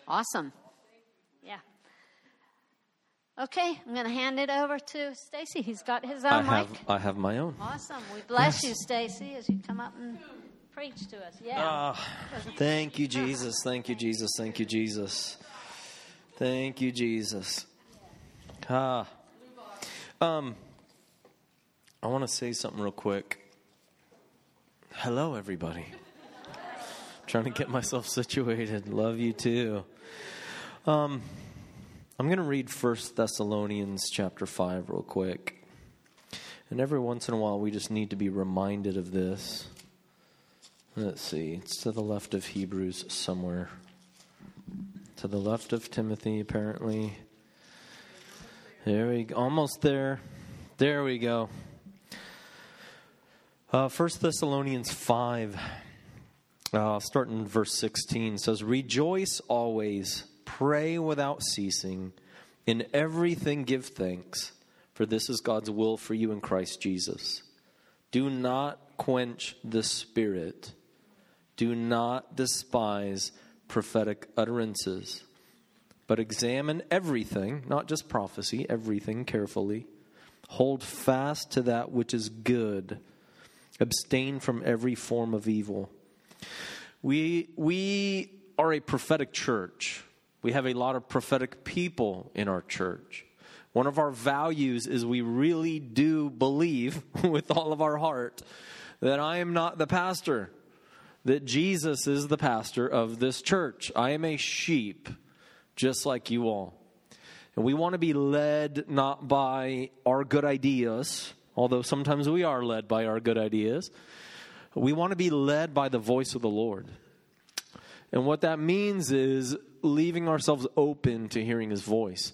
Awesome. Yeah. Okay, I'm going to hand it over to Stacy. He's got his own mic. I have my own. Awesome. We bless you, Stacy, as you come up and preach to us. Yeah. Thank you, Jesus. Thank you, Jesus. Thank you, Jesus. Thank you, Jesus. I want to say something real quick. Hello, everybody. Trying to get myself situated. Love you too. I'm going to read 1 Thessalonians chapter 5 real quick. And every once in a while, we just need to be reminded of this. Let's see. It's to the left of Hebrews somewhere. To the left of Timothy, apparently. There we go. Almost there. There we go. 1 Thessalonians 5, starting in verse 16, says, "Rejoice always, pray without ceasing, in everything give thanks, for this is God's will for you in Christ Jesus. Do not quench the Spirit. Do not despise prophetic utterances, but examine everything," not just prophecy, everything carefully. "Hold fast to that which is good. Abstain from every form of evil." We are a prophetic church. We have a lot of prophetic people in our church. One of our values is we really do believe with all of our heart that I am not the pastor, that Jesus is the pastor of this church. I am a sheep, just like you all. And we want to be led not by our good ideas, although sometimes we are led by our good ideas. We want to be led by the voice of the Lord. And what that means is leaving ourselves open to hearing His voice.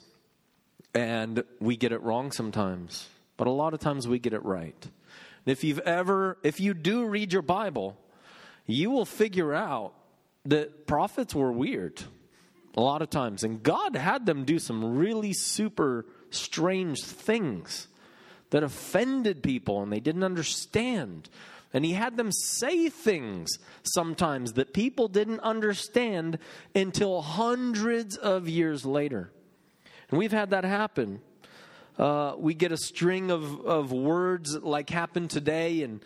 And we get it wrong sometimes, but a lot of times we get it right. And if you do read your Bible, you will figure out that prophets were weird a lot of times. And God had them do some really super strange things that offended people and they didn't understand. And He had them say things sometimes that people didn't understand until hundreds of years later. And we've had that happen. We get a string of words like happened today, and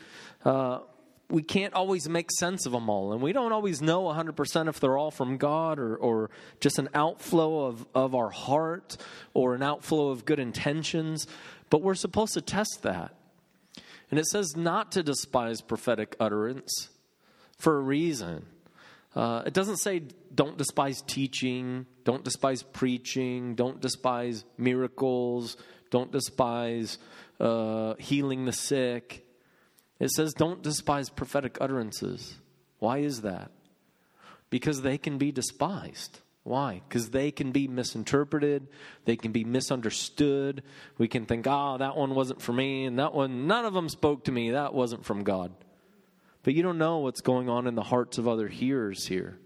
we can't always make sense of them all. And we don't always know 100% if they're all from God or just an outflow of our heart or an outflow of good intentions. But we're supposed to test that. And it says not to despise prophetic utterance for a reason. It doesn't say don't despise teaching, don't despise preaching, don't despise miracles, don't despise healing the sick. It says don't despise prophetic utterances. Why is that? Because they can be despised. Why? Because they can be misinterpreted. They can be misunderstood. We can think, that one wasn't for me, and that one, none of them spoke to me. That wasn't from God. But you don't know what's going on in the hearts of other hearers here.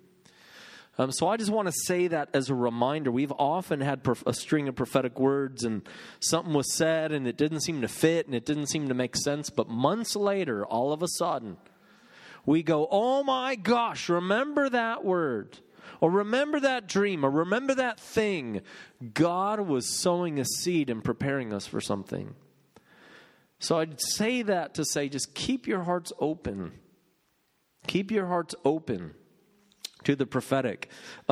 So I just want to say that as a reminder. We've often had a string of prophetic words, and something was said, and it didn't seem to fit, and it didn't seem to make sense. But months later, all of a sudden, we go, oh my gosh, remember that word. Or remember that dream, or remember that thing. God was sowing a seed and preparing us for something. So I'd say that to say, just keep your hearts open. Keep your hearts open to the prophetic.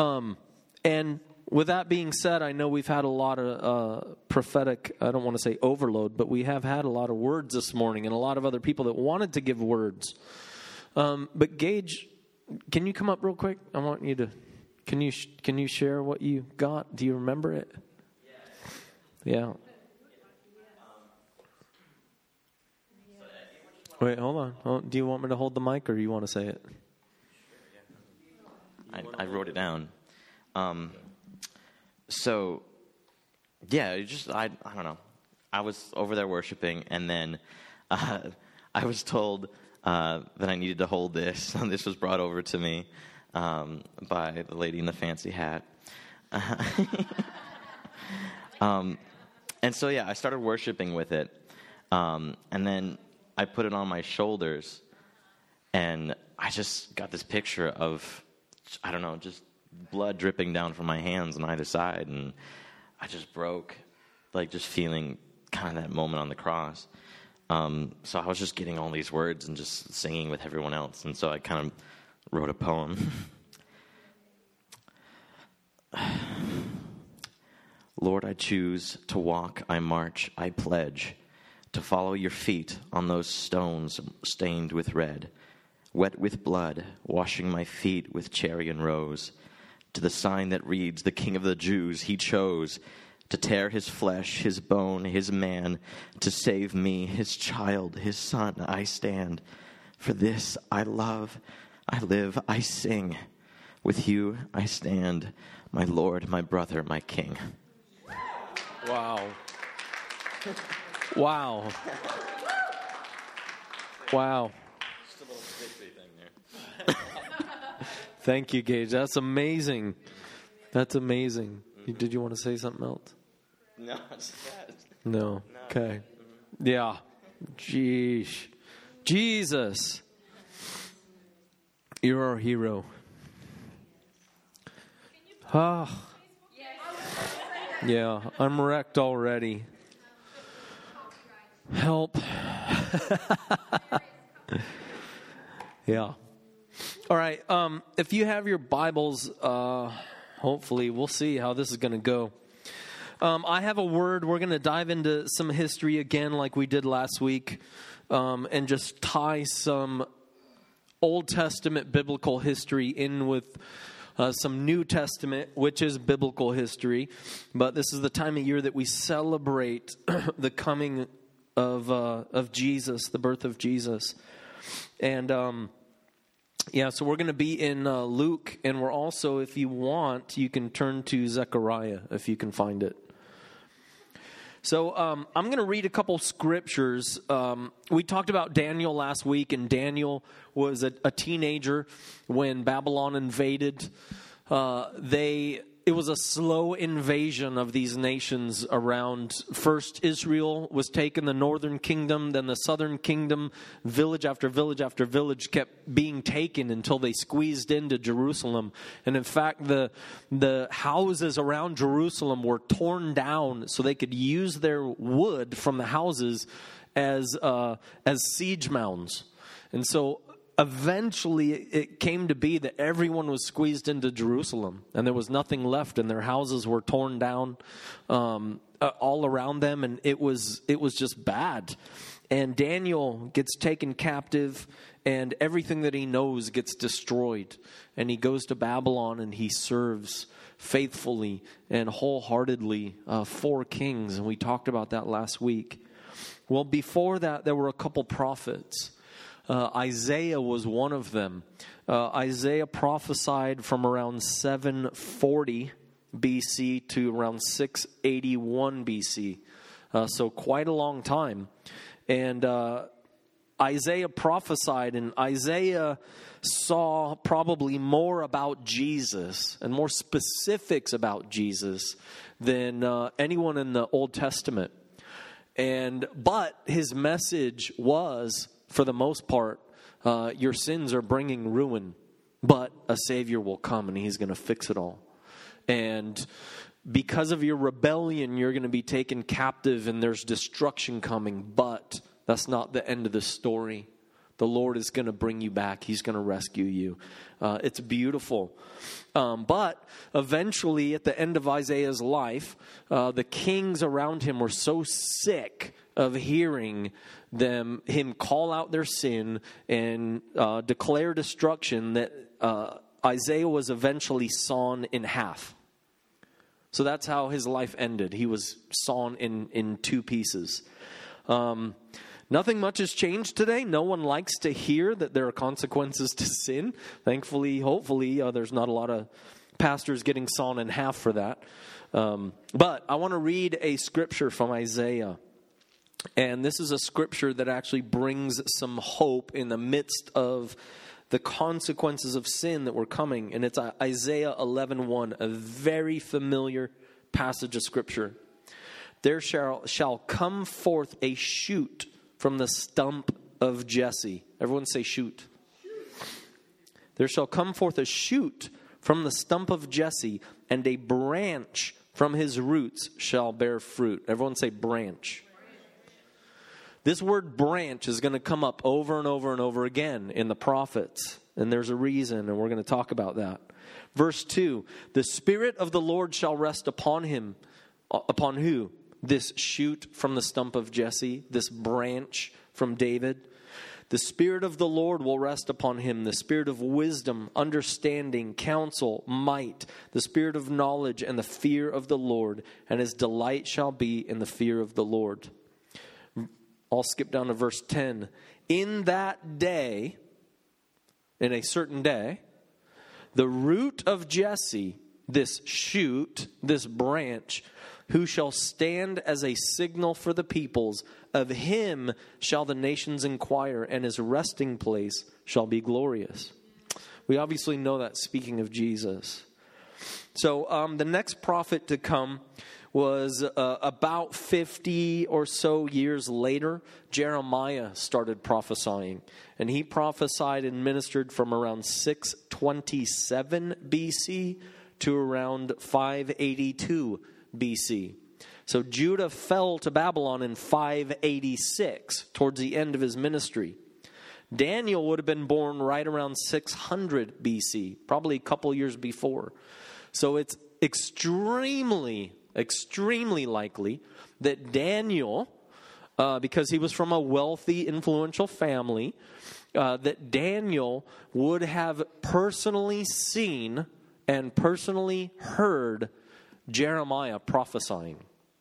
And with that being said, I know we've had a lot of prophetic, I don't want to say overload, but we have had a lot of words this morning and a lot of other people that wanted to give words. But Gage, can you come up real quick? I want you to... Can you share what you got? Do you remember it? Yeah. Wait, hold on. Do you want me to hold the mic, or do you want to say it? I wrote it down. I don't know. I was over there worshiping, and then I was told that I needed to hold this, and this was brought over to me by the lady in the fancy hat. And so, I started worshiping with it. And then I put it on my shoulders, and I just got this picture of, I don't know, just blood dripping down from my hands on either side, and I just broke, like just feeling kind of that moment on the cross. So I was just getting all these words and just singing with everyone else, and so I kind of wrote a poem. Lord, I choose to walk, I march, I pledge, to follow your feet on those stones stained with red, wet with blood, washing my feet with cherry and rose, to the sign that reads, the King of the Jews, he chose to tear his flesh, his bone, his man, to save me, his child, his son, I stand. For this I love, I live, I sing. With you I stand, my Lord, my brother, my King. Wow. Wow. Wow. Just a little victory thing there. Thank you, Gage. That's amazing. That's amazing. Did you want to say something else? No, it's that. No. Okay. Yeah. Jeez. Jesus. You're our hero. Ah. Yeah, I'm wrecked already. Help. Yeah. All right. If you have your Bibles, hopefully we'll see how this is going to go. I have a word. We're going to dive into some history again like we did last week, and just tie some Old Testament biblical history in with some New Testament, which is biblical history. But this is the time of year that we celebrate the coming of Jesus, the birth of Jesus. And so we're going to be in Luke, and we're also, if you want, you can turn to Zechariah if you can find it. So I'm going to read a couple scriptures. We talked about Daniel last week, and Daniel was a teenager when Babylon invaded. It was a slow invasion of these nations around. First, Israel was taken, the northern kingdom, then the southern kingdom. Village after village after village kept being taken until they squeezed into Jerusalem. And in fact, the houses around Jerusalem were torn down so they could use their wood from the houses as siege mounds. And so eventually, it came to be that everyone was squeezed into Jerusalem, and there was nothing left, and their houses were torn down all around them, and it was just bad. And Daniel gets taken captive, and everything that he knows gets destroyed. And he goes to Babylon, and he serves faithfully and wholeheartedly 4 kings, and we talked about that last week. Well, before that, there were a couple prophets. Isaiah was one of them. Isaiah prophesied from around 740 BC to around 681 BC. So quite a long time. And Isaiah prophesied, and Isaiah saw probably more about Jesus and more specifics about Jesus than anyone in the Old Testament. But his message was, for the most part, your sins are bringing ruin, but a Savior will come and he's going to fix it all. And because of your rebellion, you're going to be taken captive and there's destruction coming, but that's not the end of the story. The Lord is going to bring you back. He's going to rescue you. It's beautiful. But eventually, at the end of Isaiah's life, the kings around him were so sick of hearing him call out their sin and declare destruction that Isaiah was eventually sawn in half. So that's how his life ended. He was sawn in 2 pieces. Nothing much has changed today. No one likes to hear that there are consequences to sin. Thankfully, hopefully, there's not a lot of pastors getting sawn in half for that. But I want to read a scripture from Isaiah. And this is a scripture that actually brings some hope in the midst of the consequences of sin that were coming. And it's Isaiah 11:1, a very familiar passage of scripture. There shall come forth a shoot from the stump of Jesse. Everyone say shoot. There shall come forth a shoot from the stump of Jesse, and a branch from his roots shall bear fruit. Everyone say branch. This word branch is going to come up over and over and over again in the prophets. And there's a reason, and we're going to talk about that. Verse 2, the Spirit of the Lord shall rest upon him. Upon who? This shoot from the stump of Jesse, this branch from David. The Spirit of the Lord will rest upon him, the Spirit of wisdom, understanding, counsel, might, the Spirit of knowledge and the fear of the Lord, and his delight shall be in the fear of the Lord. I'll skip down to verse 10. In that day, in a certain day, the root of Jesse, this shoot, this branch, who shall stand as a signal for the peoples, of him shall the nations inquire, and his resting place shall be glorious. We obviously know that speaking of Jesus. So the next prophet to come was about 50 or so years later. Jeremiah started prophesying. And he prophesied and ministered from around 627 BC to around 582 BC. So Judah fell to Babylon in 586, towards the end of his ministry. Daniel would have been born right around 600 BC, probably a couple years before. So it's extremely likely that Daniel, because he was from a wealthy, influential family, that Daniel would have personally seen and personally heard Jeremiah prophesying.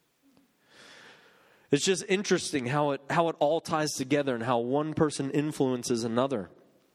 It's just interesting how it all ties together and how one person influences another.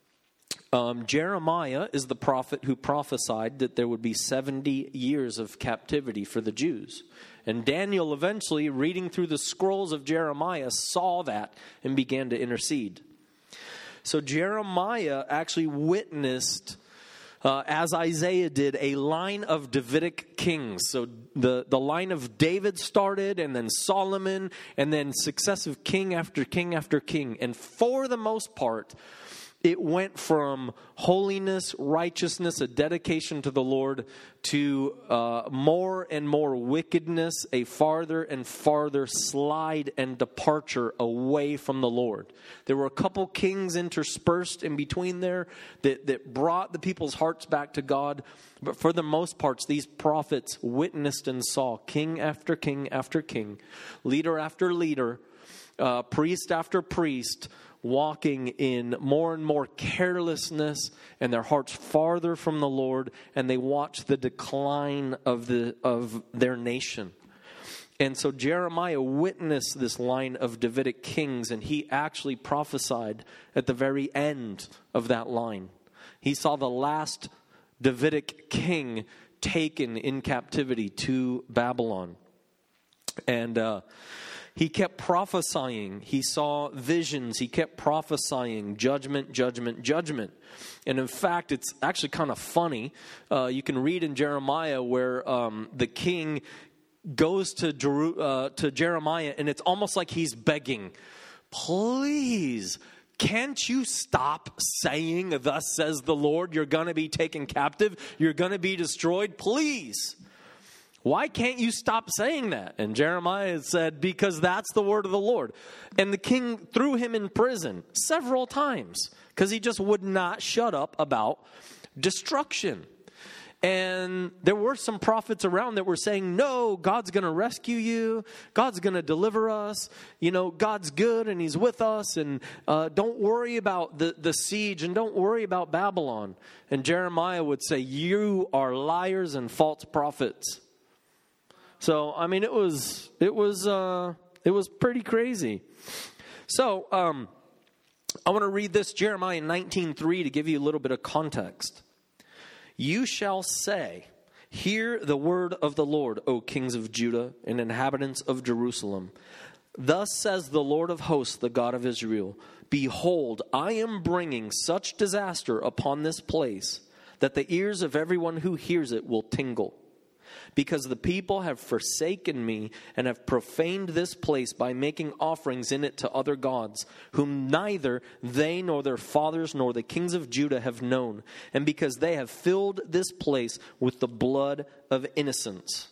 Jeremiah is the prophet who prophesied that there would be 70 years of captivity for the Jews. And Daniel eventually, reading through the scrolls of Jeremiah, saw that and began to intercede. So Jeremiah actually witnessed, as Isaiah did, a line of Davidic kings. So the line of David started, and then Solomon, and then successive king after king after king. And for the most part, it went from holiness, righteousness, a dedication to the Lord, to more and more wickedness, a farther and farther slide and departure away from the Lord. There were a couple kings interspersed in between there that brought the people's hearts back to God. But for the most part, these prophets witnessed and saw king after king after king, leader after leader, priest after priest, walking in more and more carelessness and their hearts farther from the Lord, and they watched the decline of their nation. And so Jeremiah witnessed this line of Davidic kings, and he actually prophesied at the very end of that line. He saw the last Davidic king taken in captivity to Babylon. And he kept prophesying. He saw visions. He kept prophesying judgment, judgment, judgment. And in fact, it's actually kind of funny. You can read in Jeremiah where the king goes to Jeremiah, and it's almost like he's begging, please, can't you stop saying, thus says the Lord, you're going to be taken captive, you're going to be destroyed, please. Why can't you stop saying that? And Jeremiah said, because that's the word of the Lord. And the king threw him in prison several times because he just would not shut up about destruction. And there were some prophets around that were saying, no, God's going to rescue you. God's going to deliver us. You know, God's good and he's with us. And don't worry about the siege, and don't worry about Babylon. And Jeremiah would say, you are liars and false prophets. So, I mean, it was pretty crazy. So, I want to read this Jeremiah 19:3 to give you a little bit of context. You shall say, hear the word of the Lord, O kings of Judah and inhabitants of Jerusalem. Thus says the Lord of hosts, the God of Israel, behold, I am bringing such disaster upon this place that the ears of everyone who hears it will tingle. because the people have forsaken me and have profaned this place by making offerings in it to other gods, whom neither they nor their fathers nor the kings of Judah have known, and because they have filled this place with the blood of innocents.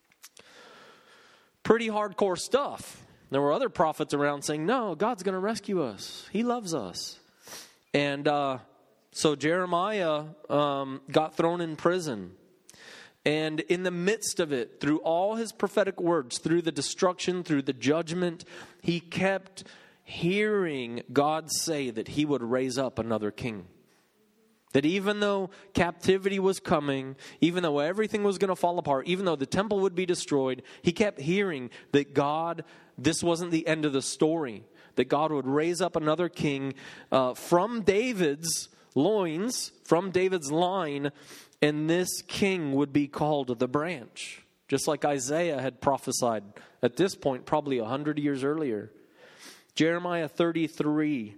Pretty hardcore stuff. There were other prophets around saying, no, God's going to rescue us. He loves us. And so Jeremiah got thrown in prison. And in the midst of it, through all his prophetic words, through the destruction, through the judgment, he kept hearing God say that he would raise up another king. That even though captivity was coming, even though everything was going to fall apart, even though the temple would be destroyed, he kept hearing that God, this wasn't the end of the story. That God would raise up another king from David's loins, from David's line, and this king would be called the branch. Just like Isaiah had prophesied at this point, probably 100 years earlier. Jeremiah 33,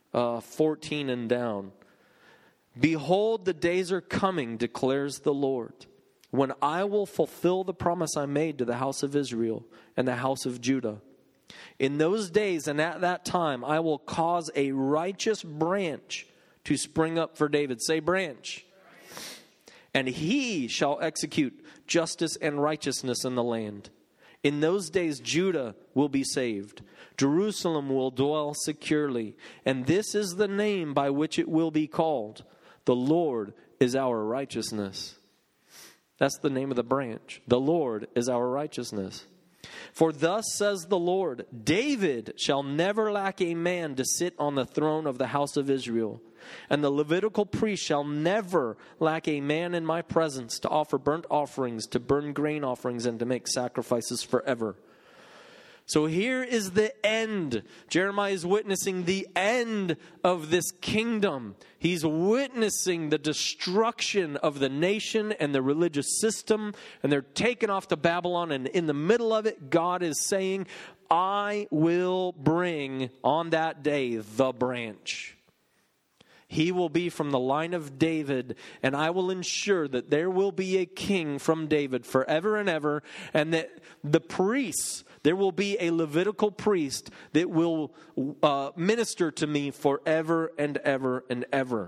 14 and down. Behold, the days are coming, declares the Lord, when I will fulfill the promise I made to the house of Israel and the house of Judah. In those days and at that time, I will cause a righteous branch to spring up for David. Say branch. And he shall execute justice and righteousness in the land. In those days, Judah will be saved. Jerusalem will dwell securely. And this is the name by which it will be called. The Lord is our righteousness. That's the name of the branch. The Lord is our righteousness. For thus says the Lord, David shall never lack a man to sit on the throne of the house of Israel. And the Levitical priest shall never lack a man in my presence to offer burnt offerings, to burn grain offerings, and to make sacrifices forever. So here is the end. Jeremiah is witnessing the end of this kingdom. He's witnessing the destruction of the nation and the religious system. And they're taken off to Babylon. And in the middle of it, God is saying, I will bring on that day the branch. He will be from the line of David, and I will ensure that there will be a king from David forever and ever, and that the priests, there will be a Levitical priest that will minister to me forever and ever and ever.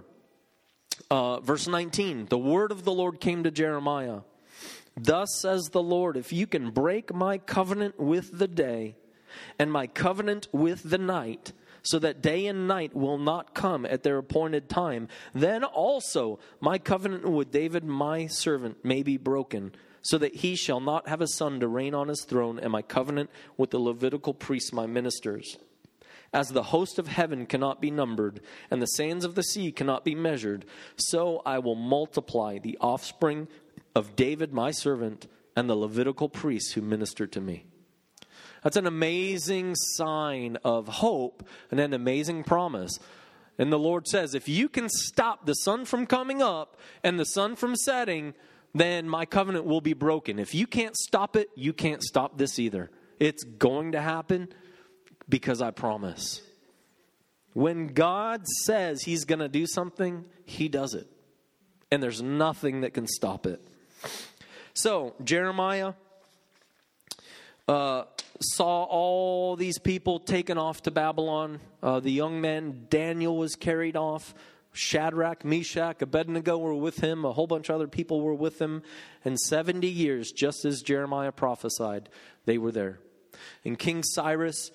Verse 19, the word of the Lord came to Jeremiah. Thus says the Lord, if you can break my covenant with the day and my covenant with the night, so that day and night will not come at their appointed time, then also my covenant with David my servant may be broken, so that he shall not have a son to reign on his throne, and my covenant with the Levitical priests my ministers. As the host of heaven cannot be numbered, and the sands of the sea cannot be measured, so I will multiply the offspring of David my servant, and the Levitical priests who minister to me. That's an amazing sign of hope and an amazing promise. And the Lord says, if you can stop the sun from coming up and the sun from setting, then my covenant will be broken. If you can't stop it, you can't stop this either. It's going to happen because I promise. When God says he's going to do something, he does it. And there's nothing that can stop it. So, Jeremiah saw all these people taken off to Babylon. The young man Daniel was carried off. Shadrach, Meshach, Abednego were with him. A whole bunch of other people were with him. And 70 years, just as Jeremiah prophesied, they were there. And King Cyrus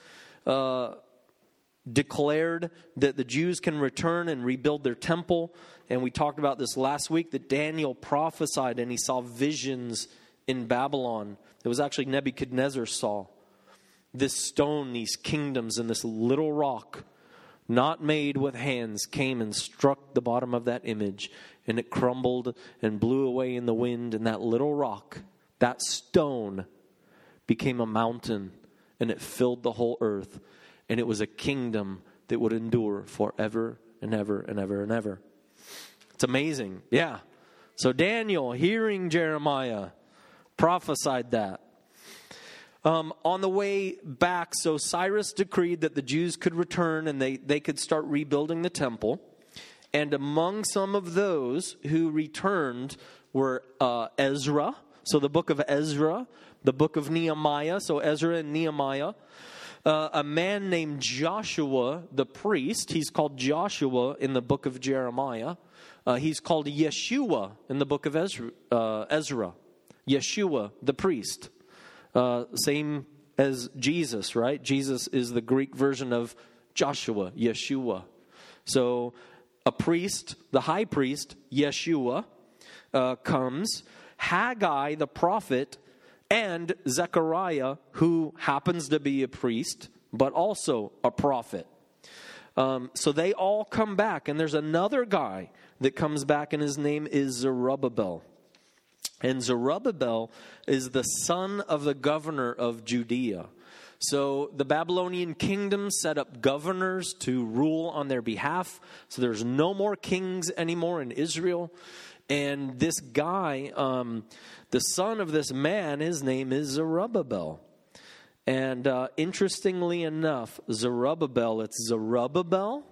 declared that the Jews can return and rebuild their temple. And we talked about this last week, that Daniel prophesied and he saw visions in Babylon. It was actually Nebuchadnezzar saw this stone, these kingdoms, and this little rock, not made with hands, came and struck the bottom of that image, and it crumbled and blew away in the wind, and that little rock, that stone, became a mountain, and it filled the whole earth, and it was a kingdom that would endure forever and ever and ever and ever. It's amazing. Yeah. So Daniel, hearing Jeremiah, prophesied that. On the way back, so Cyrus decreed that the Jews could return and they could start rebuilding the temple. And among some of those who returned were Ezra, so the book of Ezra, the book of Nehemiah, so Ezra and Nehemiah. A man named Joshua the priest, he's called Joshua in the book of Jeremiah. He's called Yeshua in the book of Ezra. Yeshua the priest. Same as Jesus, right? Jesus is the Greek version of Joshua, Yeshua. So a priest, the high priest, Yeshua, comes. Haggai the prophet, and Zechariah, who happens to be a priest, but also a prophet. So they all come back, and there's another guy that comes back, and his name is Zerubbabel. And Zerubbabel is the son of the governor of Judea. So the Babylonian kingdom set up governors to rule on their behalf. So there's no more kings anymore in Israel. And this guy, the son of this man, his name is Zerubbabel. And interestingly enough, Zerubbabel, it's Zerubbabel,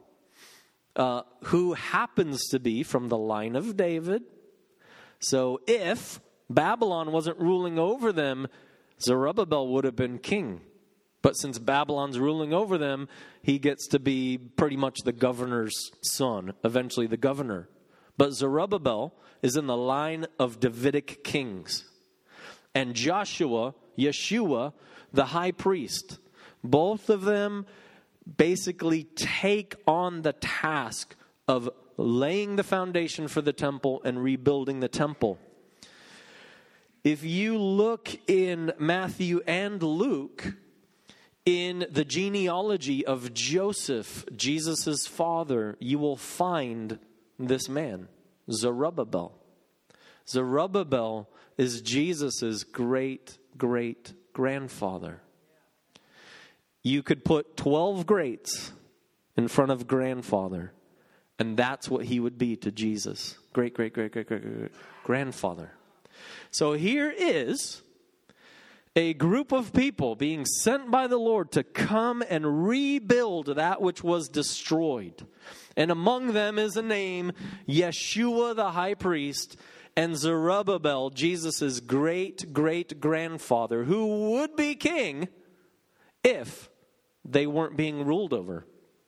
who happens to be from the line of David. So if Babylon wasn't ruling over them, Zerubbabel would have been king. But since Babylon's ruling over them, he gets to be pretty much the governor's son, eventually the governor. But Zerubbabel is in the line of Davidic kings. And Joshua, Yeshua, the high priest, both of them basically take on the task of laying the foundation for the temple and rebuilding the temple. If you look in Matthew and Luke, in the genealogy of Joseph, Jesus' father, you will find this man, Zerubbabel. Zerubbabel is Jesus' great-great-grandfather. You could put 12 greats in front of grandfather, and that's what he would be to Jesus. Great-great-great-great-grandfather. So here is a group of people being sent by the Lord to come and rebuild that which was destroyed. And among them is a name, Yeshua the high priest, and Zerubbabel, Jesus' great-great-grandfather, who would be king if they weren't being ruled over.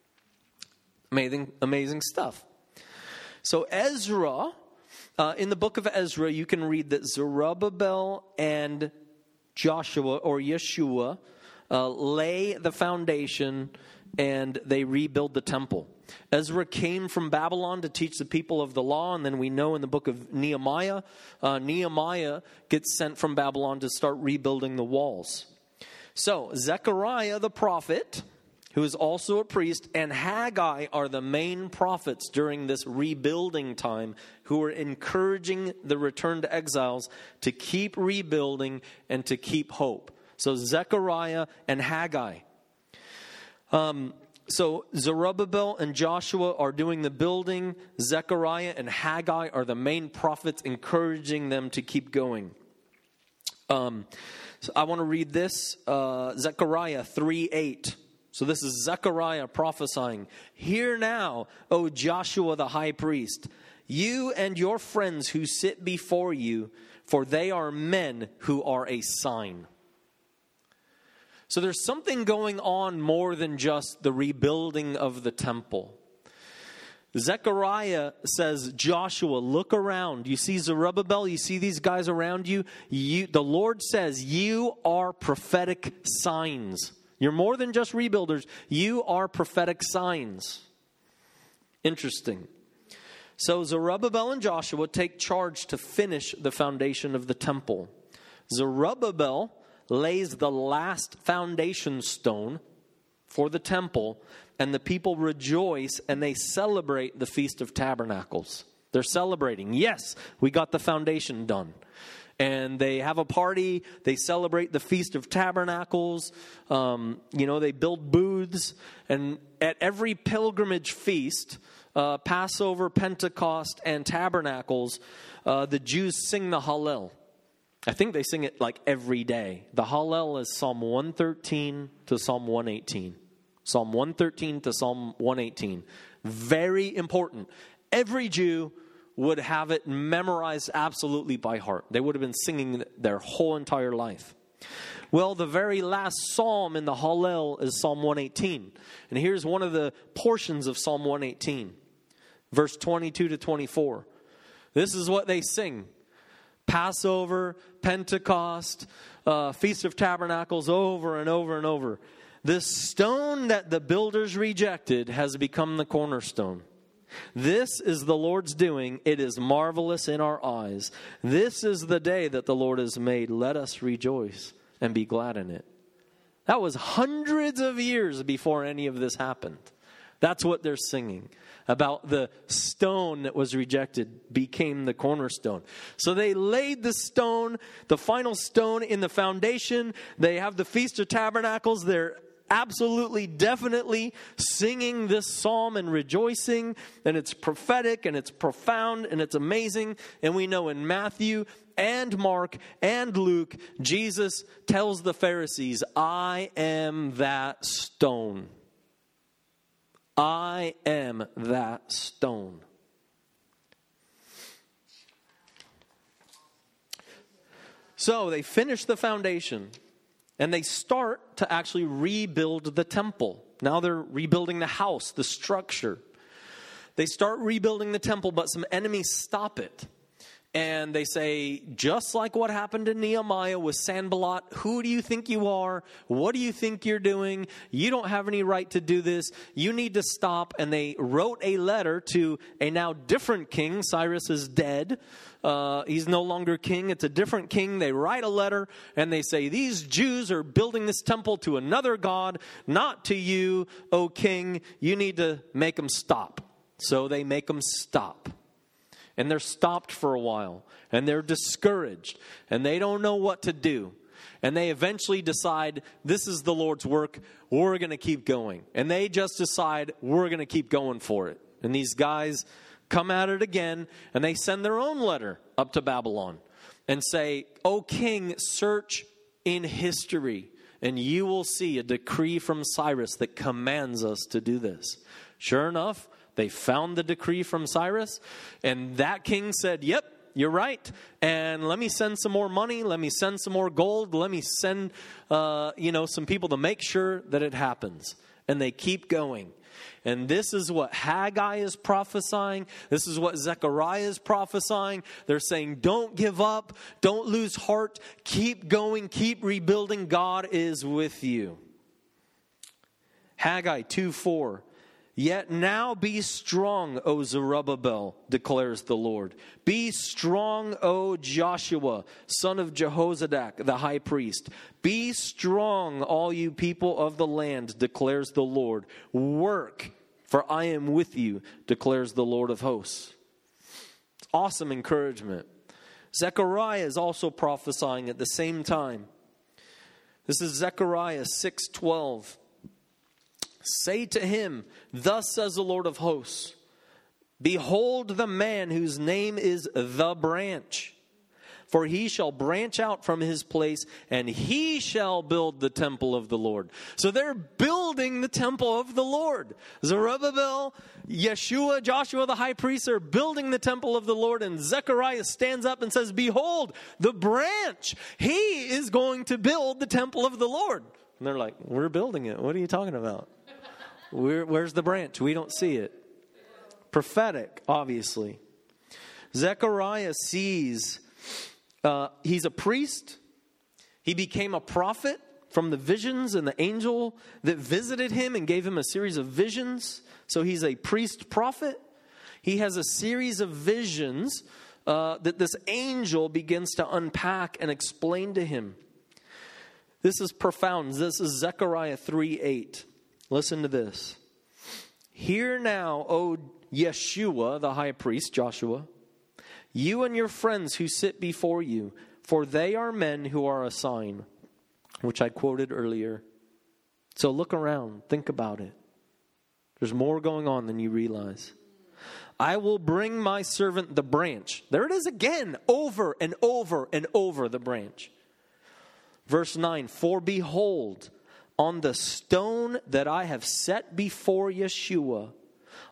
Amazing stuff. So Ezra, in the book of Ezra, you can read that Zerubbabel and Joshua or Yeshua lay the foundation and they rebuild the temple. Ezra came from Babylon to teach the people of the law, and then we know in the book of Nehemiah, Nehemiah gets sent from Babylon to start rebuilding the walls. So Zechariah the prophet, who is also a priest, and Haggai are the main prophets during this rebuilding time, who are encouraging the returned exiles to keep rebuilding and to keep hope. So Zechariah and Haggai. So Zerubbabel and Joshua are doing the building. Zechariah and Haggai are the main prophets, encouraging them to keep going. So I want to read this, Zechariah 3:8. So this is Zechariah prophesying. Hear now, O Joshua the high priest, you and your friends who sit before you, for they are men who are a sign. So there's something going on more than just the rebuilding of the temple. Zechariah says, Joshua, look around. You see Zerubbabel? You see these guys around you? The Lord says, you are prophetic signs. You're more than just rebuilders. You are prophetic signs. Interesting. So Zerubbabel and Joshua take charge to finish the foundation of the temple. Zerubbabel lays the last foundation stone for the temple, and the people rejoice and they celebrate the Feast of Tabernacles. They're celebrating. Yes, we got the foundation done. And they have a party. They celebrate the Feast of Tabernacles. They build booths. And at every pilgrimage feast, Passover, Pentecost, and Tabernacles, the Jews sing the Hallel. I think they sing it like every day. The Hallel is Psalm 113 to Psalm 118. Psalm 113 to Psalm 118. Very important. Every Jew would have it memorized absolutely by heart. They would have been singing their whole entire life. Well, the very last psalm in the Hallel is Psalm 118. And here's one of the portions of Psalm 118, verse 22 to 24. This is what they sing. Passover, Pentecost, Feast of Tabernacles, over and over and over. The stone that the builders rejected has become the cornerstone. This is the Lord's doing. It is marvelous in our eyes. This is the day that the Lord has made. Let us rejoice and be glad in it. That was hundreds of years before any of this happened. That's what they're singing about. The stone that was rejected became the cornerstone. So they laid the stone, the final stone, in the foundation. They have the Feast of Tabernacles. They're absolutely, definitely singing this psalm and rejoicing. And it's prophetic and it's profound and it's amazing. And we know in Matthew and Mark and Luke, Jesus tells the Pharisees, I am that stone. I am that stone. So they finish the foundation and they start to actually rebuild the temple. Now they're rebuilding the house, the structure. They start rebuilding the temple, but some enemies stop it. And they say, just like what happened to Nehemiah with Sanballat, who do you think you are? What do you think you're doing? You don't have any right to do this. You need to stop. And they wrote a letter to a now different king. Cyrus is dead. He's no longer king. It's a different king. They write a letter and they say, these Jews are building this temple to another god, not to you, O king. You need to make them stop. So they make them stop. And they're stopped for a while. And they're discouraged. And they don't know what to do. And they eventually decide, this is the Lord's work. We're going to keep going. And they just decide, we're going to keep going for it. And these guys come at it again. And they send their own letter up to Babylon. And say, O king, search in history. And you will see a decree from Cyrus that commands us to do this. Sure enough, they found the decree from Cyrus, and that king said, yep, you're right, and let me send some more money, let me send some more gold, let me send some people to make sure that it happens. And they keep going. And this is what Haggai is prophesying. This is what Zechariah is prophesying. They're saying, don't give up, don't lose heart, keep going, keep rebuilding. God is with you. Haggai 2:4. Yet now be strong, O Zerubbabel, declares the Lord. Be strong, O Joshua, son of Jehozadak, the high priest. Be strong, all you people of the land, declares the Lord. Work, for I am with you, declares the Lord of hosts. Awesome encouragement. Zechariah is also prophesying at the same time. This is Zechariah 6:12. Say to him, thus says the Lord of hosts, behold the man whose name is the branch. For he shall branch out from his place, and he shall build the temple of the Lord. So they're building the temple of the Lord. Zerubbabel, Yeshua, Joshua the high priest are building the temple of the Lord. And Zechariah stands up and says, behold, the branch. He is going to build the temple of the Lord. And they're like, we're building it. What are you talking about? Where's the branch? We don't see it. Prophetic, obviously. Zechariah sees, he's a priest. He became a prophet from the visions and the angel that visited him and gave him a series of visions. So he's a priest prophet. He has a series of visions that this angel begins to unpack and explain to him. This is profound. This is Zechariah 3:8. Listen to this. Hear now, O Yeshua, the high priest, Joshua, you and your friends who sit before you, for they are men who are a sign, which I quoted earlier. So look around, think about it. There's more going on than you realize. I will bring my servant the branch. There it is again, over and over and over, the branch. Verse 9, for behold, on the stone that I have set before Yeshua,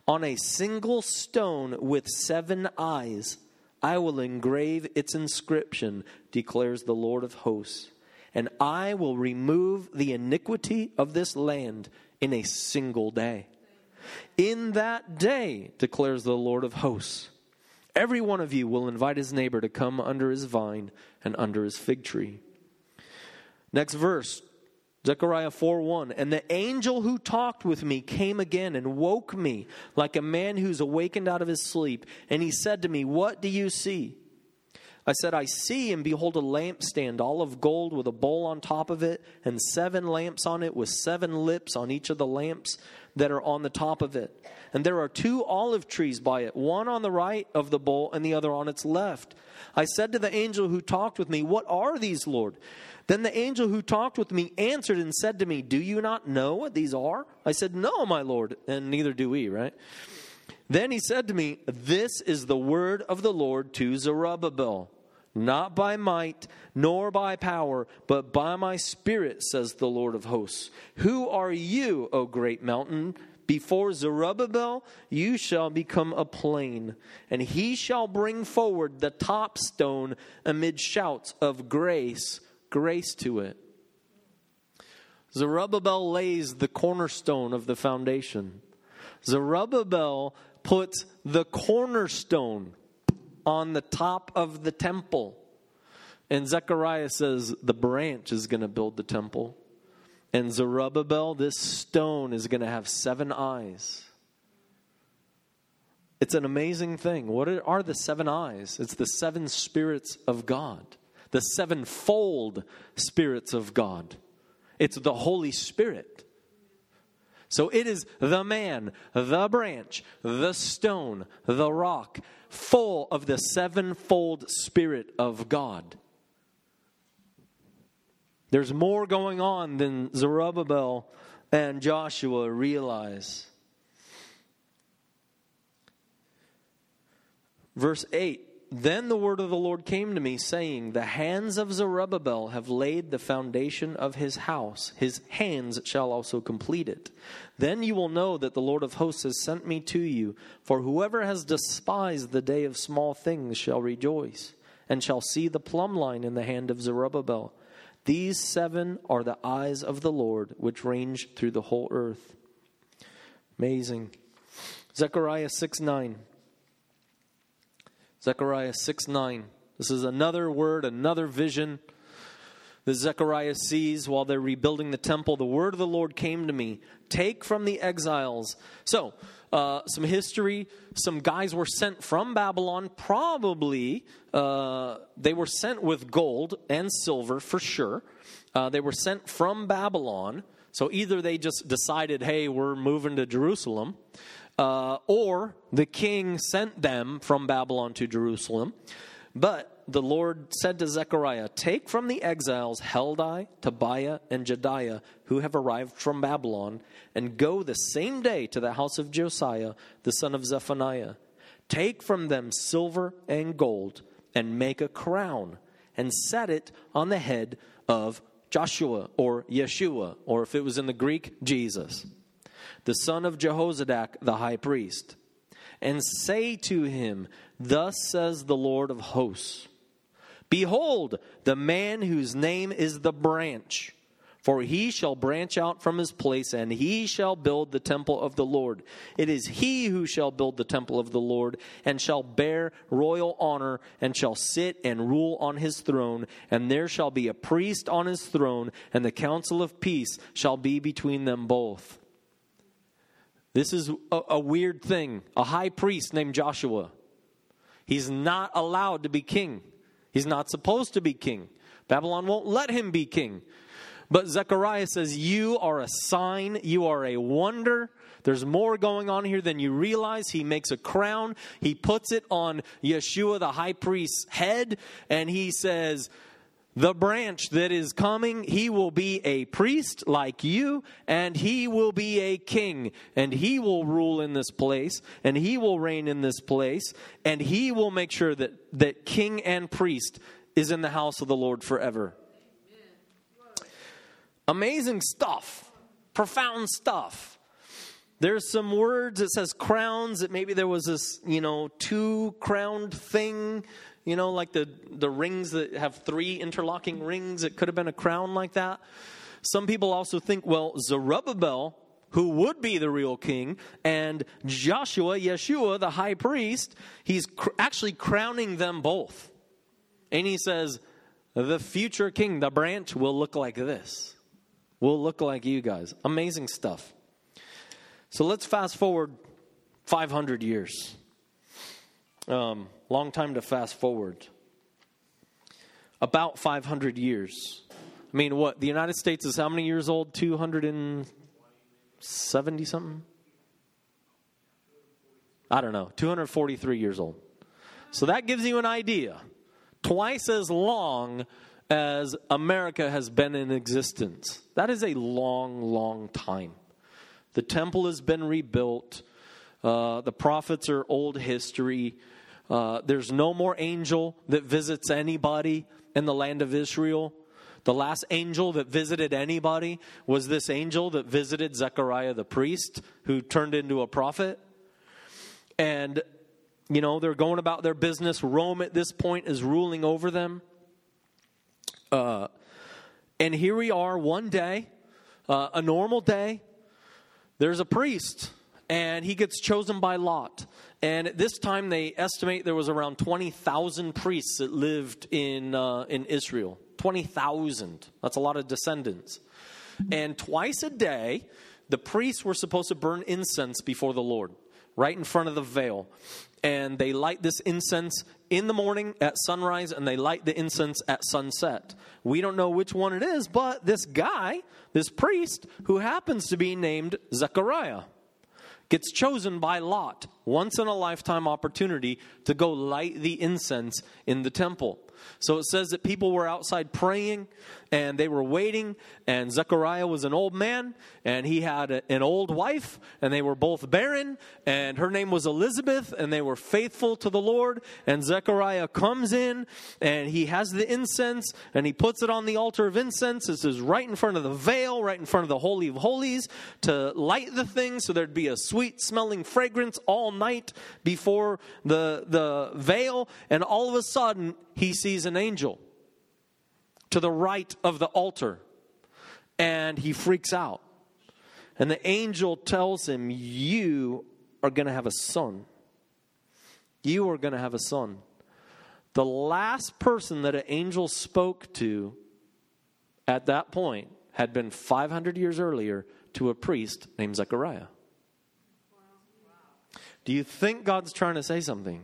On a single stone with 7 eyes, I will engrave its inscription, declares the Lord of hosts. And I will remove the iniquity of this land in a single day. In that day, declares the Lord of hosts, every one of you will invite his neighbor to come under his vine and under his fig tree. Next verse, Zechariah 4:1. And the angel who talked with me came again and woke me like a man who's awakened out of his sleep. And he said to me, what do you see? I said, I see, and behold, a lampstand, all of gold, with a bowl on top of it, and 7 lamps on it, with 7 lips on each of the lamps that are on the top of it. And there are 2 olive trees by it, one on the right of the bowl and the other on its left. I said to the angel who talked with me, what are these, Lord? Then the angel who talked with me answered and said to me, do you not know what these are? I said, no, my Lord, and neither do we, right? Then he said to me, this is the word of the Lord to Zerubbabel. Not by might, nor by power, but by my spirit, says the Lord of hosts. Who are you, O great mountain? Before Zerubbabel, you shall become a plain, and he shall bring forward the top stone amid shouts of grace, grace to it. Zerubbabel lays the cornerstone of the foundation. Zerubbabel puts the cornerstone on the top of the temple. And Zechariah says the branch is going to build the temple. And Zerubbabel, this stone, is going to have 7 eyes. It's an amazing thing. What are the 7 eyes? It's the 7 spirits of God. The 7-fold spirits of God. It's the Holy Spirit. So it is the man, the branch, the stone, the rock, full of the 7-fold Spirit of God. There's more going on than Zerubbabel and Joshua realize. Verse 8. Then the word of the Lord came to me, saying, the hands of Zerubbabel have laid the foundation of his house. His hands shall also complete it. Then you will know that the Lord of hosts has sent me to you. For whoever has despised the day of small things shall rejoice, and shall see the plumb line in the hand of Zerubbabel. These 7 are the eyes of the Lord, which range through the whole earth. Amazing. Zechariah 6:9. Zechariah 6:9. This is another word, another vision that Zechariah sees while they're rebuilding the temple. The word of the Lord came to me. Take from the exiles. So, some history. Some guys were sent from Babylon. Probably they were sent with gold and silver for sure. They were sent from Babylon. So either they just decided, hey, we're moving to Jerusalem. Or the king sent them from Babylon to Jerusalem. But the Lord said to Zechariah, take from the exiles Heldai, Tobiah, and Jediah, who have arrived from Babylon, and go the same day to the house of Josiah, the son of Zephaniah. Take from them silver and gold, and make a crown, and set it on the head of Joshua, or Yeshua, or if it was in the Greek, Jesus, the son of Jehozadak, the high priest, and say to him, thus says the Lord of hosts, behold, the man whose name is the branch, for he shall branch out from his place, and he shall build the temple of the Lord. It is he who shall build the temple of the Lord, and shall bear royal honor, and shall sit and rule on his throne, and there shall be a priest on his throne, and the council of peace shall be between them both. This is a weird thing. A high priest named Joshua. He's not allowed to be king. He's not supposed to be king. Babylon won't let him be king. But Zechariah says, you are a sign. You are a wonder. There's more going on here than you realize. He makes a crown. He puts it on Yeshua, the high priest's head. And he says, the branch that is coming, he will be a priest like you, and he will be a king, and he will rule in this place, and he will reign in this place, and he will make sure that king and priest is in the house of the Lord forever. Amazing stuff. Profound stuff. There's some words, it says crowns, that maybe there was this, two-crowned thing, like the rings that have 3 interlocking rings. It could have been a crown like that. Some people also think, well, Zerubbabel, who would be the real king, and Joshua, Yeshua, the high priest, he's actually crowning them both. And he says, the future king, the branch, will look like this. Will look like you guys. Amazing stuff. So let's fast forward 500 years. Long time to fast forward. About 500 years. I mean, what? The United States is how many years old? 270 something? I don't know. 243 years old. So that gives you an idea. Twice as long as America has been in existence. That is a long, long time. The temple has been rebuilt. The prophets are old history. There's no more angel that visits anybody in the land of Israel. The last angel that visited anybody was this angel that visited Zechariah the priest, who turned into a prophet. And, they're going about their business. Rome at this point is ruling over them. And here we are one day, a normal day. There's a priest, and he gets chosen by lot. And at this time, they estimate there was around 20,000 priests that lived in Israel. 20,000. That's a lot of descendants. And twice a day, the priests were supposed to burn incense before the Lord, right in front of the veil. And they light this incense in the morning at sunrise, and they light the incense at sunset. We don't know which one it is, but this guy, this priest, who happens to be named Zechariah, gets chosen by lot, once in a lifetime opportunity to go light the incense in the temple. So it says that people were outside praying, and they were waiting, and Zechariah was an old man, and he had an old wife, and they were both barren, and her name was Elizabeth, and they were faithful to the Lord. And Zechariah comes in, and he has the incense, and he puts it on the altar of incense. This is right in front of the veil, right in front of the Holy of Holies, to light the thing so there'd be a sweet-smelling fragrance all night before the veil. And all of a sudden, he sees an angel to the right of the altar, and he freaks out. And the angel tells him, you are going to have a son. You are going to have a son. The last person that an angel spoke to at that point had been 500 years earlier to a priest named Zechariah. Do you think God's trying to say something?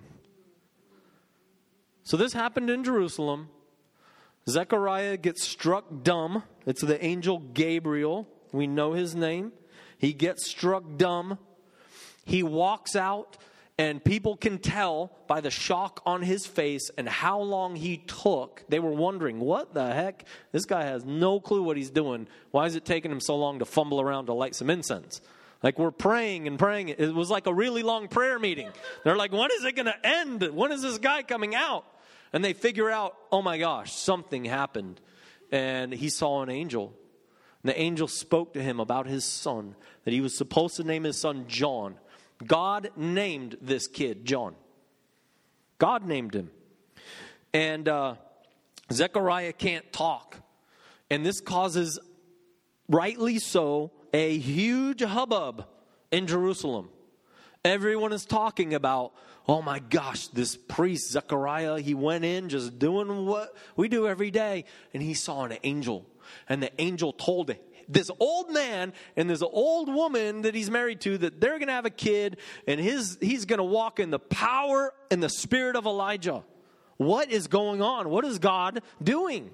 So this happened in Jerusalem. Zechariah gets struck dumb. It's the angel Gabriel. We know his name. He gets struck dumb. He walks out, and people can tell by the shock on his face and how long he took. They were wondering, what the heck? This guy has no clue what he's doing. Why is it taking him so long to fumble around to light some incense? Like, we're praying and praying. It was like a really long prayer meeting. They're like, when is it going to end? When is this guy coming out? And they figure out, oh my gosh, something happened. And he saw an angel. And the angel spoke to him about his son, that he was supposed to name his son John. God named this kid John. God named him. And Zechariah can't talk. And this causes, rightly so, a huge hubbub in Jerusalem. Everyone is talking about, oh my gosh, this priest, Zechariah, he went in just doing what we do every day. And he saw an angel. And the angel told this old man and this old woman that he's married to that they're going to have a kid. And he's going to walk in the power and the spirit of Elijah. What is going on? What is God doing?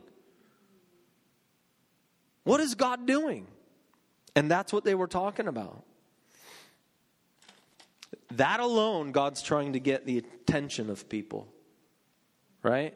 What is God doing? And that's what they were talking about. That alone, God's trying to get the attention of people. Right?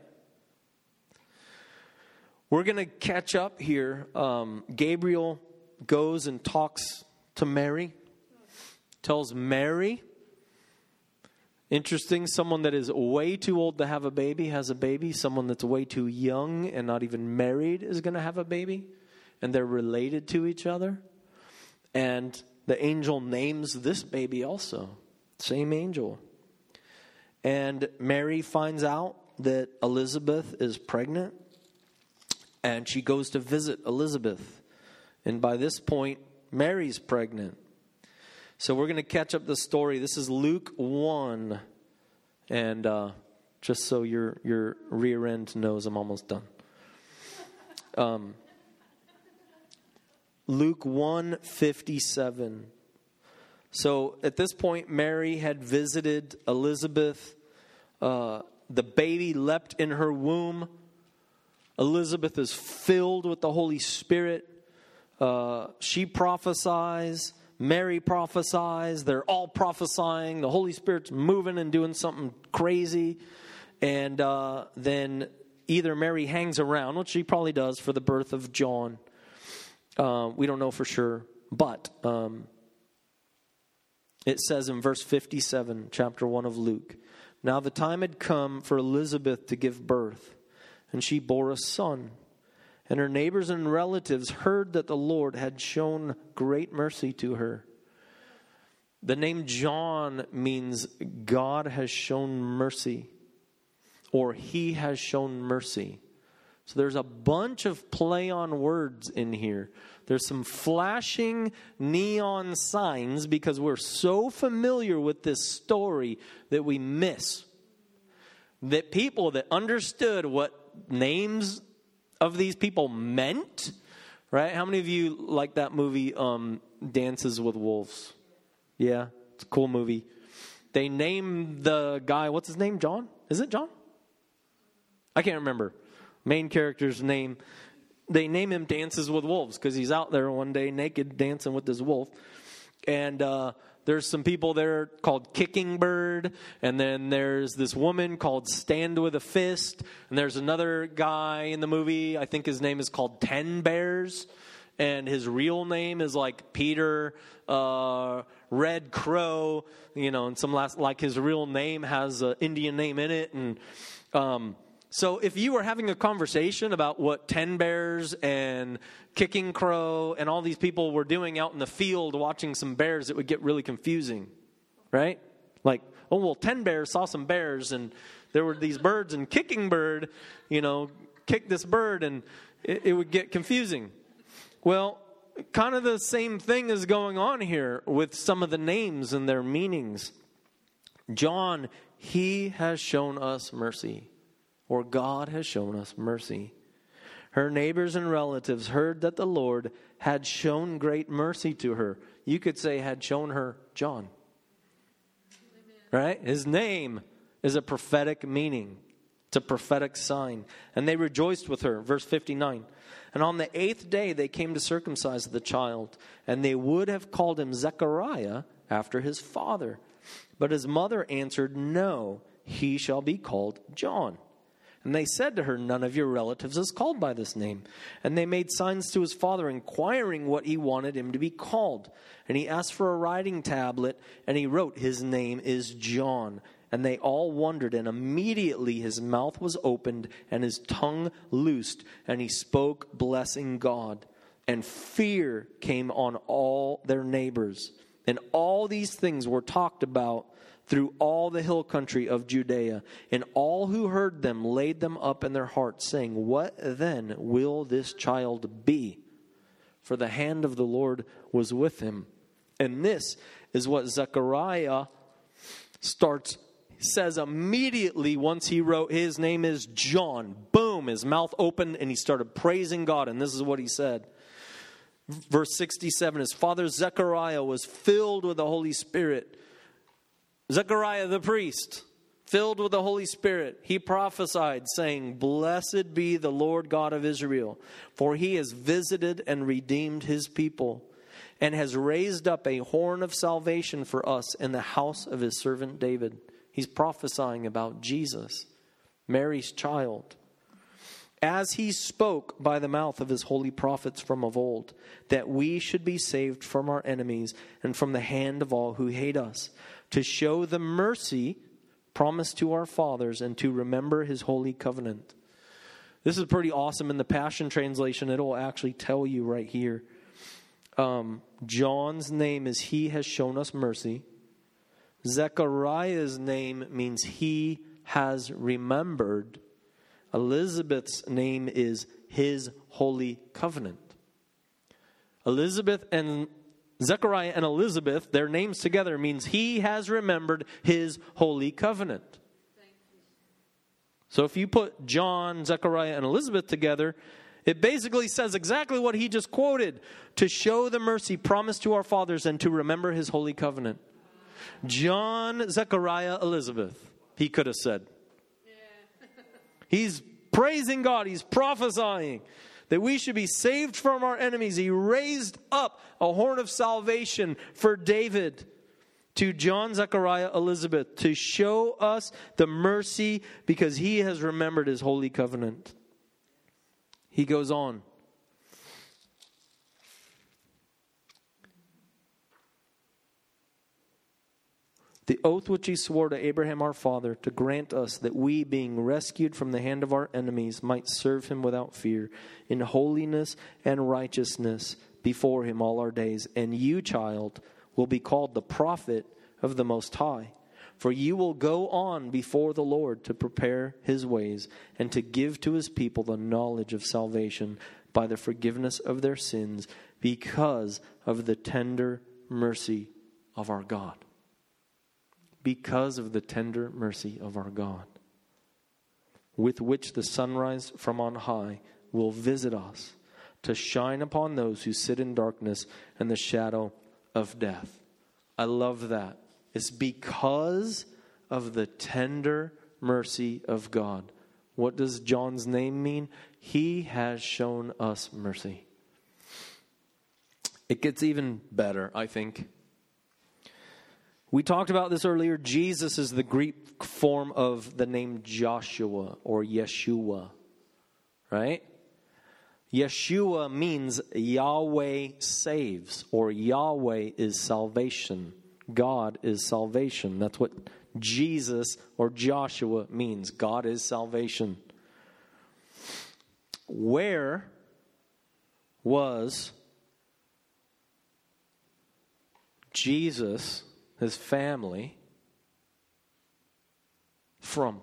We're going to catch up here. Gabriel goes and talks to Mary. Tells Mary. Interesting, someone that is way too old to have a baby has a baby. Someone that's way too young and not even married is going to have a baby. And they're related to each other. And the angel names this baby also. Same angel. And Mary finds out that Elizabeth is pregnant. And she goes to visit Elizabeth. And by this point, Mary's pregnant. So we're going to catch up the story. This is Luke 1. And just so your rear end knows I'm almost done. Luke 1:57. So at this point, Mary had visited Elizabeth. The baby leapt in her womb. Elizabeth is filled with the Holy Spirit. She prophesies. Mary prophesies. They're all prophesying. The Holy Spirit's moving and doing something crazy. And then either Mary hangs around, which she probably does, for the birth of John. We don't know for sure. But it says in verse 57, chapter 1 of Luke, "Now the time had come for Elizabeth to give birth, and she bore a son. And her neighbors and relatives heard that the Lord had shown great mercy to her." The name John means God has shown mercy, or he has shown mercy. So there's a bunch of play on words in here. There's some flashing neon signs because we're so familiar with this story that we miss. That people that understood what names of these people meant, right? How many of you like that movie, Dances with Wolves? Yeah, it's a cool movie. They name the guy, what's his name? John? Is it John? I can't remember. Main character's name. They name him Dances with Wolves because he's out there one day naked dancing with this wolf. And there's some people there called Kicking Bird. And then there's this woman called Stand with a Fist. And there's another guy in the movie, I think his name is called Ten Bears. And his real name is like Peter Red Crow. You know, and some like his real name has an Indian name in it. And so if you were having a conversation about what Ten Bears and Kicking Crow and all these people were doing out in the field watching some bears, it would get really confusing, right? Like, oh, well, 10 Bears saw some bears and there were these birds and Kicking Bird, you know, kicked this bird, and it would get confusing. Well, kind of the same thing is going on here with some of the names and their meanings. John, he has shown us mercy. Or God has shown us mercy. Her neighbors and relatives heard that the Lord had shown great mercy to her. You could say had shown her John. Right? His name is a prophetic meaning. It's a prophetic sign. And they rejoiced with her. Verse 59. And on the 8th day they came to circumcise the child. And they would have called him Zechariah after his father. But his mother answered, "No, he shall be called John." And they said to her, "None of your relatives is called by this name." And they made signs to his father, inquiring what he wanted him to be called. And he asked for a writing tablet, and he wrote, "His name is John." And they all wondered, and immediately his mouth was opened, and his tongue loosed, and he spoke, blessing God. And fear came on all their neighbors. And all these things were talked about through all the hill country of Judea. And all who heard them laid them up in their hearts, saying, "What then will this child be?" For the hand of the Lord was with him. And this is what Zechariah says immediately once he wrote, "His name is John." Boom, his mouth opened and he started praising God. And this is what he said. Verse 67, his father Zechariah was filled with the Holy Spirit. Zechariah the priest, filled with the Holy Spirit, he prophesied, saying, "Blessed be the Lord God of Israel, for he has visited and redeemed his people, and has raised up a horn of salvation for us in the house of his servant David." He's prophesying about Jesus, Mary's child. As he spoke by the mouth of his holy prophets from of old, that we should be saved from our enemies and from the hand of all who hate us, to show the mercy promised to our fathers and to remember his holy covenant. This is pretty awesome. In the Passion Translation, it will actually tell you right here. John's name is He has shown us mercy. Zechariah's name means He has remembered. Elizabeth's name is His holy covenant. Elizabeth and Zechariah and Elizabeth, their names together means He has remembered His holy covenant. So if you put John, Zechariah, and Elizabeth together, it basically says exactly what he just quoted. To show the mercy promised to our fathers and to remember His holy covenant. John, Zechariah, Elizabeth, he could have said. He's praising God. He's prophesying that we should be saved from our enemies. He raised up a horn of salvation for David. To John, Zechariah, Elizabeth, to show us the mercy because He has remembered His holy covenant. He goes on. The oath which He swore to Abraham our father to grant us that we, being rescued from the hand of our enemies, might serve Him without fear, in holiness and righteousness before Him all our days. And you, child, will be called the prophet of the Most High. For you will go on before the Lord to prepare His ways and to give to His people the knowledge of salvation by the forgiveness of their sins because of the tender mercy of our God. Because of the tender mercy of our God, with which the sunrise from on high will visit us to shine upon those who sit in darkness and the shadow of death. I love that. It's because of the tender mercy of God. What does John's name mean? He has shown us mercy. It gets even better, I think. We talked about this earlier. Jesus is the Greek form of the name Joshua or Yeshua, right? Yeshua means Yahweh saves, or Yahweh is salvation. God is salvation. That's what Jesus or Joshua means. God is salvation. Where was Jesus, His family, from?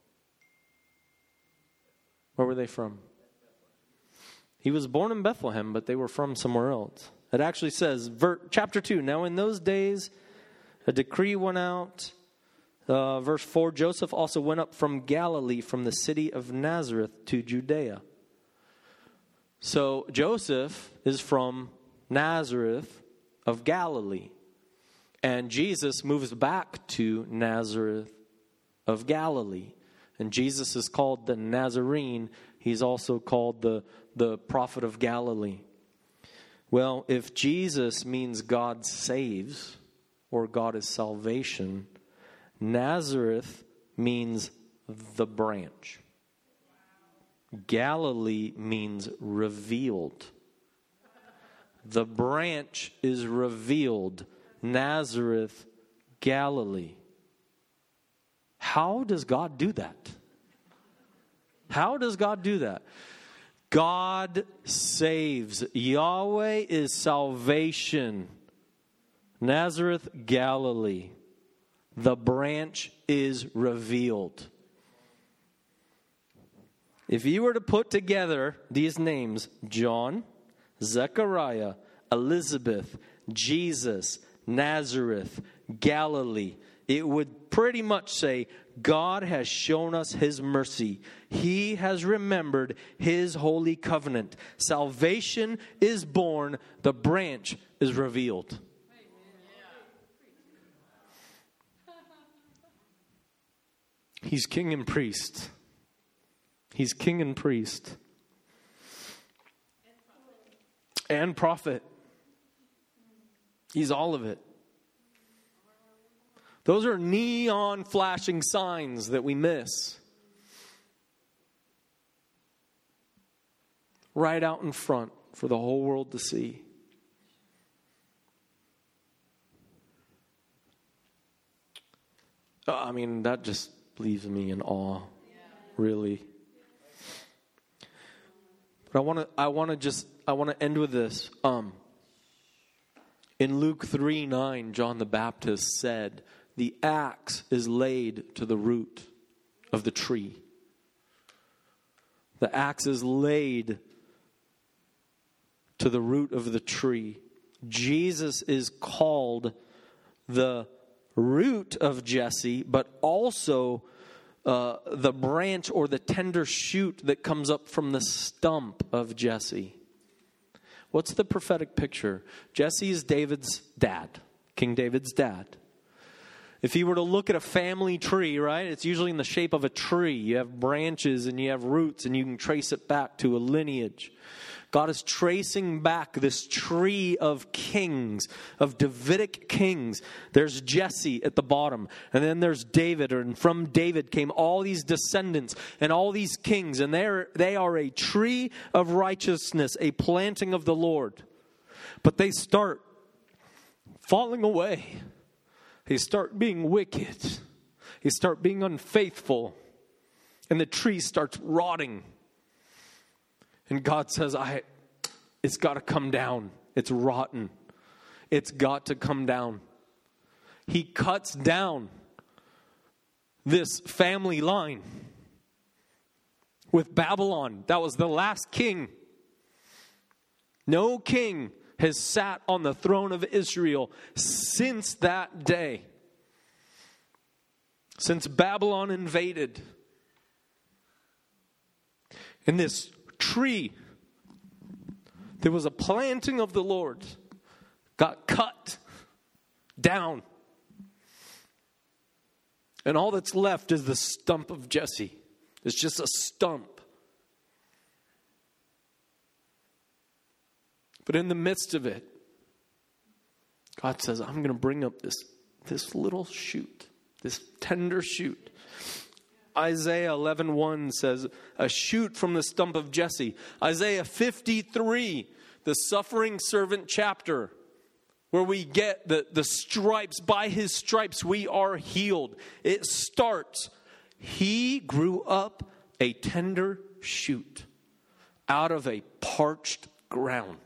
Where were they from? He was born in Bethlehem, but they were from somewhere else. It actually says, chapter 2, now in those days a decree went out. Verse 4, Joseph also went up from Galilee, from the city of Nazareth to Judea. So Joseph is from Nazareth of Galilee. And Jesus moves back to Nazareth of Galilee. And Jesus is called the Nazarene. He's also called the prophet of Galilee. Well, if Jesus means God saves, or God is salvation, Nazareth means the branch. Galilee means revealed. The branch is revealed. Nazareth, Galilee. How does God do that? How does God do that? God saves. Yahweh is salvation. Nazareth, Galilee. The branch is revealed. If you were to put together these names, John, Zechariah, Elizabeth, Jesus, Nazareth, Galilee, it would pretty much say, God has shown us His mercy. He has remembered His holy covenant. Salvation is born. The branch is revealed. He's king and priest. He's king and priest. And prophet. He's all of it. Those are neon flashing signs that we miss. Right out in front for the whole world to see. I mean, that just leaves me in awe, really. But I want to end with this. In Luke 3:9, John the Baptist said, the axe is laid to the root of the tree. The axe is laid to the root of the tree. Jesus is called the root of Jesse, but also the branch or the tender shoot that comes up from the stump of Jesse. What's the prophetic picture? Jesse is David's dad, King David's dad. If you were to look at a family tree, right, it's usually in the shape of a tree. You have branches and you have roots and you can trace it back to a lineage. God is tracing back this tree of kings, of Davidic kings. There's Jesse at the bottom, and then there's David, and from David came all these descendants and all these kings, and they are a tree of righteousness, a planting of the Lord. But they start falling away. They start being wicked. They start being unfaithful, and the tree starts rotting. And God says, it's got to come down. It's rotten. It's got to come down. He cuts down this family line with Babylon. That was the last king. No king has sat on the throne of Israel since that day. Since Babylon invaded. And this tree, there was a planting of the Lord, got cut down. And all that's left is the stump of Jesse. It's just a stump. But in the midst of it, God says, I'm going to bring up this little shoot, this tender shoot. Isaiah 11:1 says, a shoot from the stump of Jesse. Isaiah 53, the suffering servant chapter, where we get the stripes. By his stripes we are healed. It starts, he grew up a tender shoot out of a parched ground.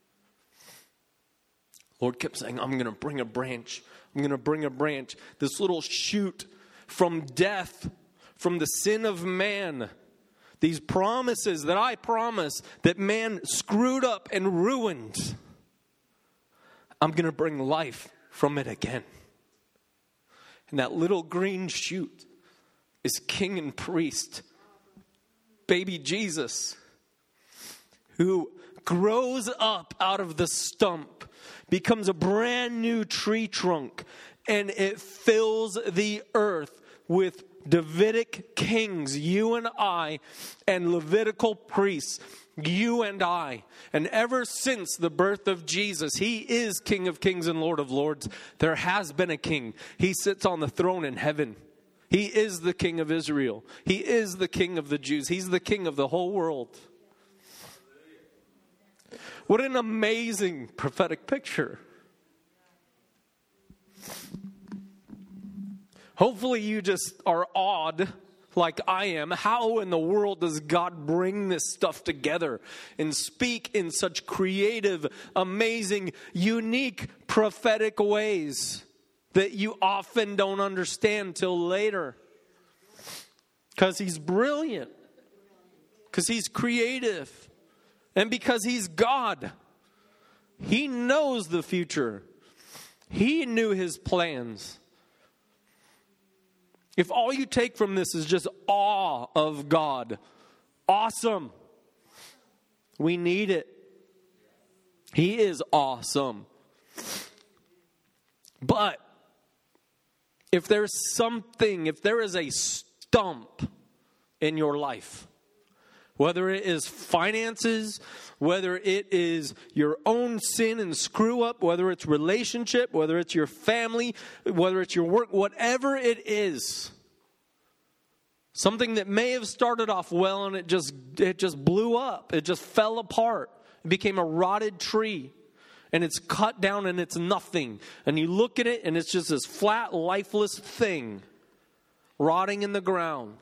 Lord kept saying, I'm going to bring a branch. I'm going to bring a branch. This little shoot from death, from the sin of man. These promises that I promise that man screwed up and ruined. I'm going to bring life from it again. And that little green shoot is king and priest, baby Jesus, who grows up out of the stump, becomes a brand new tree trunk, and it fills the earth with Davidic kings, you and I, and Levitical priests, you and I. And ever since the birth of Jesus, he is King of kings and Lord of lords. There has been a king. He sits on the throne in heaven. He is the King of Israel. He is the King of the Jews. He's the King of the whole world. What an amazing prophetic picture. Hopefully you just are awed like I am. How in the world does God bring this stuff together and speak in such creative, amazing, unique prophetic ways that you often don't understand till later? Because he's brilliant. Because he's creative. And because he's God. He knows the future. He knew his plans. If all you take from this is just awe of God, awesome. We need it. He is awesome. But if there's something, if there is a stump in your life, whether it is finances, whether it is your own sin and screw up, whether it's relationship, whether it's your family, whether it's your work, whatever it is, something that may have started off well and it just blew up, it just fell apart, it became a rotted tree, and it's cut down and it's nothing, and you look at it and it's just this flat, lifeless thing rotting in the ground.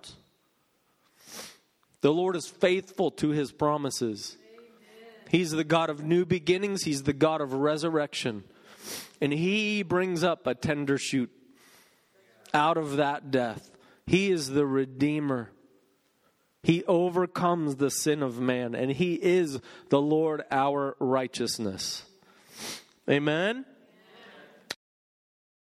The Lord is faithful to his promises. Amen. He's the God of new beginnings. He's the God of resurrection. And he brings up a tender shoot out of that death. He is the Redeemer. He overcomes the sin of man, and he is the Lord our righteousness. Amen?